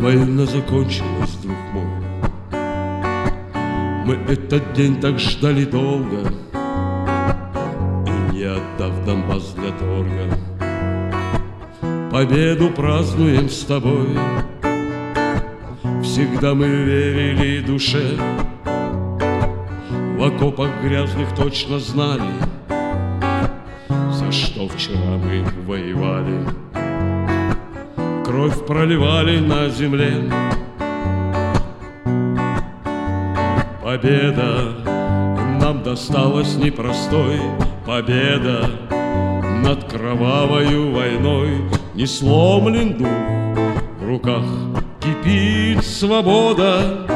Война закончилась, друг мой. Мы этот день так ждали долго, и не отдав Донбасс для торга, победу празднуем с тобой. Всегда мы верили душе, в окопах грязных точно знали, за что вчера мы воевали. Кровь проливали на земле. Победа нам досталась непростой. Победа над кровавою войной. Не сломлен дух, в руках кипит свобода.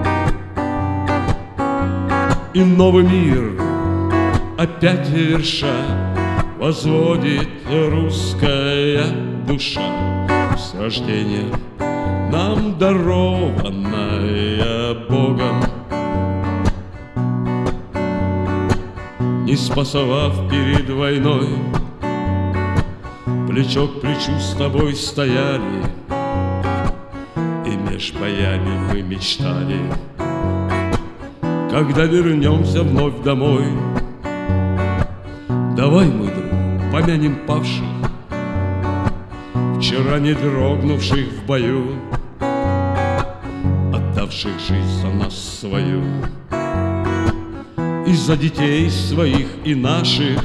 И новый мир опять верша возводит русская душа. С рождения нам дарованная Богом, не спасовав перед войной, плечо к плечу с тобой стояли, и меж боями мы мечтали, когда вернемся вновь домой. Давай, мой друг, помянем павших, вчера не дрогнувших в бою, отдавших жизнь за нас свою, и за детей своих и наших.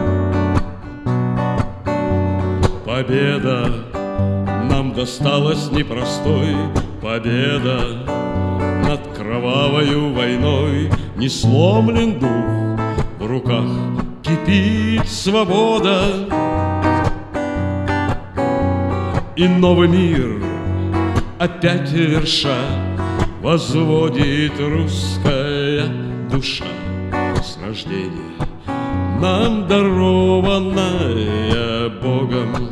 Победа нам досталась непростой. Победа над кровавою войной. Не сломлен дух, в руках кипит свобода. И новый мир опять верша возводит русская душа. С рождения нам дарованная Богом.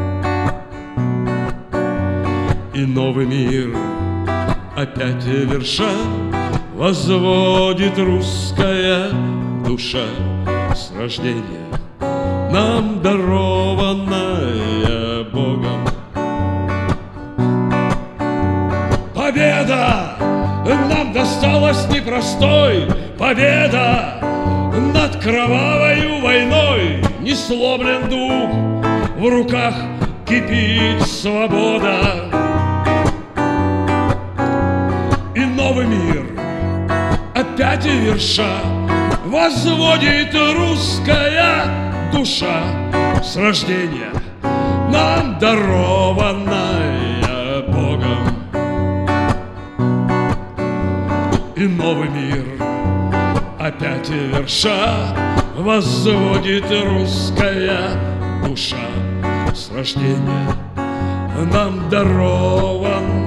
И новый мир опять верша возводит русская душа. С рождения нам дарованная Богом. Победа нам досталась непростой. Победа над кровавою войной. Не сломлен дух, в руках кипит свобода. И новый мир опять верша возводит русская душа. С рождения нам дарованная Богом. И новый мир опять верша возводит русская душа. С рождения нам дарован